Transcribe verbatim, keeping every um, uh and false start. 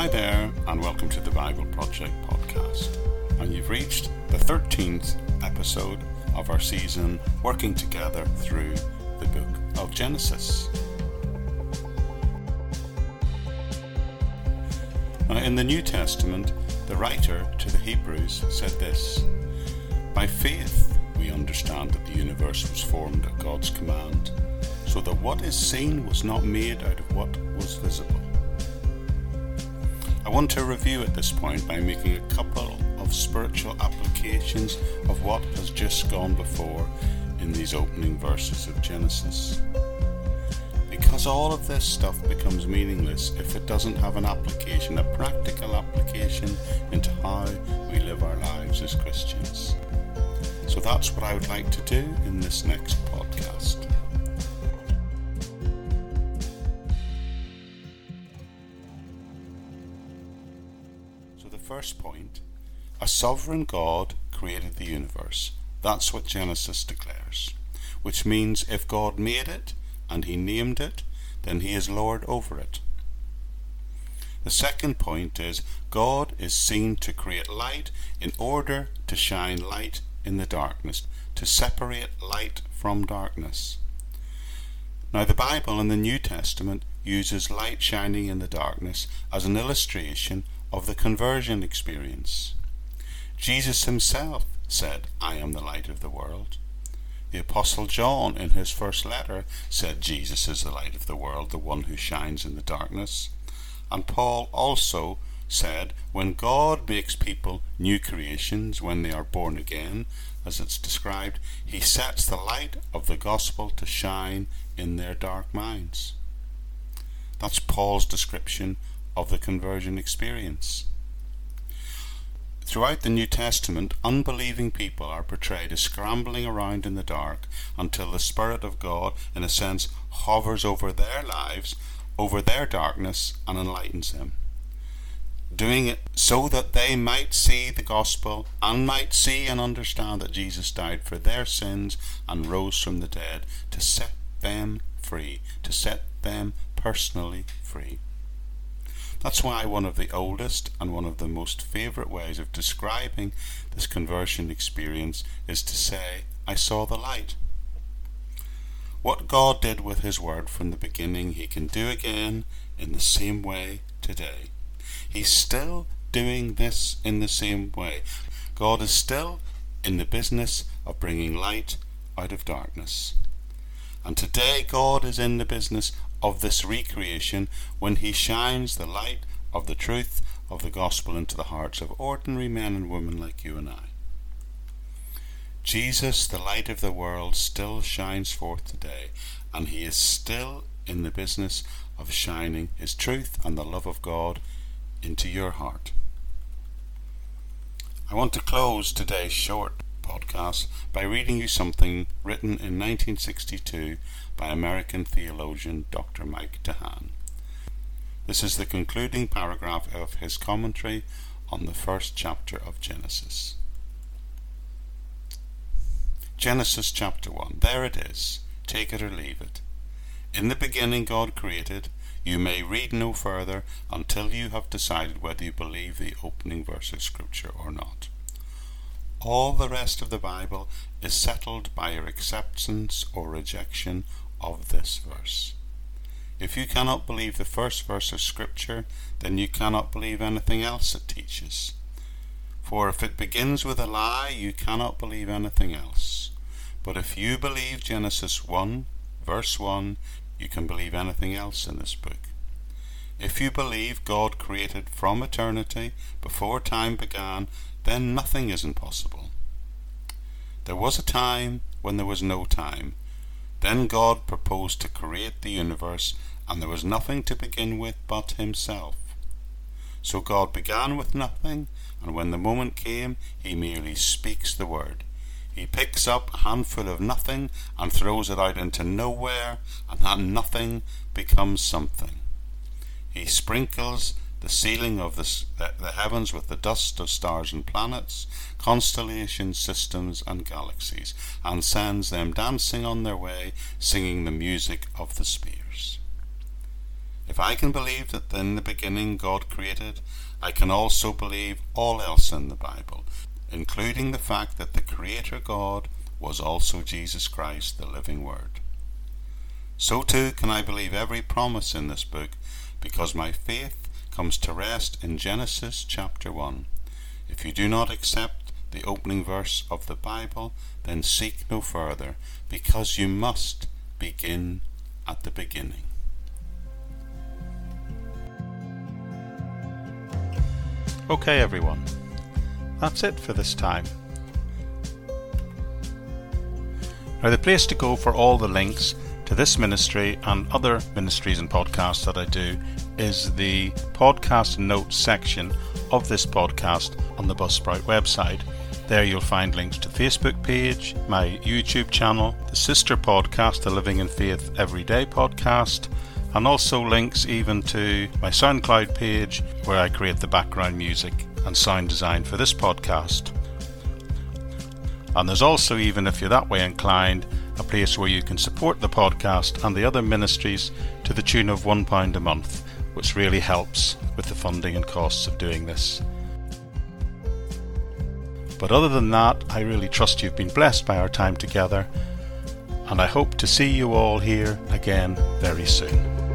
Hi there, and welcome to the Bible Project podcast. And you've reached the thirteenth episode of our season, working together through the book of Genesis. Now, in the New Testament, the writer to the Hebrews said this: "By faith we understand that the universe was formed at God's command, so that what is seen was not made out of what was visible." I want to review at this point by making a couple of spiritual applications of what has just gone before in these opening verses of Genesis. Because all of this stuff becomes meaningless if it doesn't have an application, a practical application into how we live our lives as Christians. So that's what I would like to do in this next podcast. So the first point, a sovereign God created the universe. That's what Genesis declares. Which means if God made it and he named it, then he is Lord over it. The second point is God is seen to create light in order to shine light in the darkness, to separate light from darkness. Now the Bible in the New Testament uses light shining in the darkness as an illustration of the conversion experience. Jesus himself said, "I am the light of the world." The Apostle John in his first letter said Jesus is the light of the world, the one who shines in the darkness. And Paul also said when God makes people new creations, when they are born again, as it's described, he sets the light of the gospel to shine in their dark minds. That's Paul's description of the conversion experience. Throughout the New Testament, unbelieving people are portrayed as scrambling around in the dark until the Spirit of God, in a sense, hovers over their lives, over their darkness, and enlightens them. Doing it so that they might see the gospel and might see and understand that Jesus died for their sins and rose from the dead to set them free, to set them personally free. That's why one of the oldest and one of the most favourite ways of describing this conversion experience is to say, "I saw the light." What God did with his word from the beginning, he can do again in the same way today. He's still doing this in the same way. God is still in the business of bringing light out of darkness. And today God is in the business of this recreation when he shines the light of the truth of the gospel into the hearts of ordinary men and women like you and I. Jesus, the light of the world, still shines forth today, and he is still in the business of shining his truth and the love of God into your heart. I want to close today's short podcast by reading you something written in nineteen sixty-two by American theologian Doctor Mike DeHaan. This is the concluding paragraph of his commentary on the first chapter of Genesis. Genesis chapter one. There it is. Take it or leave it. In the beginning God created. You may read no further until you have decided whether you believe the opening verse of Scripture or not. All the rest of the Bible is settled by your acceptance or rejection of this verse. If you cannot believe the first verse of Scripture, then you cannot believe anything else it teaches. For if it begins with a lie, you cannot believe anything else. But if you believe Genesis one, verse one, you can believe anything else in this book. If you believe God created from eternity, before time began, then nothing is impossible. There was a time when there was no time. Then God proposed to create the universe, and there was nothing to begin with but himself. So God began with nothing, and when the moment came, he merely speaks the word. He picks up a handful of nothing and throws it out into nowhere, and that nothing becomes something. He sprinkles the ceiling of the, the heavens with the dust of stars and planets, constellations, systems, and galaxies, and sends them dancing on their way, singing the music of the spheres. If I can believe that in the beginning God created, I can also believe all else in the Bible, including the fact that the Creator God was also Jesus Christ, the living Word. So too can I believe every promise in this book, because my faith comes to rest in Genesis chapter one. If you do not accept the opening verse of the Bible, then seek no further, because you must begin at the beginning. Okay everyone, that's it for this time. Now the place to go for all the links to this ministry and other ministries and podcasts that I do is the podcast notes section of this podcast on the Buzzsprout website. There you'll find links to the Facebook page, my YouTube channel, the sister podcast, the Living in Faith Everyday podcast, and also links even to my SoundCloud page where I create the background music and sound design for this podcast. And there's also, even if you're that way inclined, a place where you can support the podcast and the other ministries to the tune of one pound a month, which really helps with the funding and costs of doing this. But other than that, I really trust you've been blessed by our time together, and I hope to see you all here again very soon.